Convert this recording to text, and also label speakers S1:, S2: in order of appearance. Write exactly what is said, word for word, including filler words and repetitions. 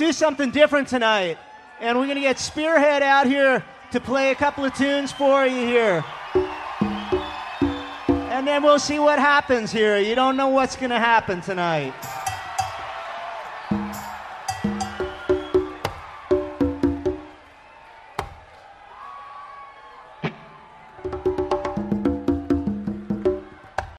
S1: do something different tonight. And we're going to get Spearhead out here to play a couple of tunes for you here. And then we'll see what happens here. You don't know what's going to happen tonight.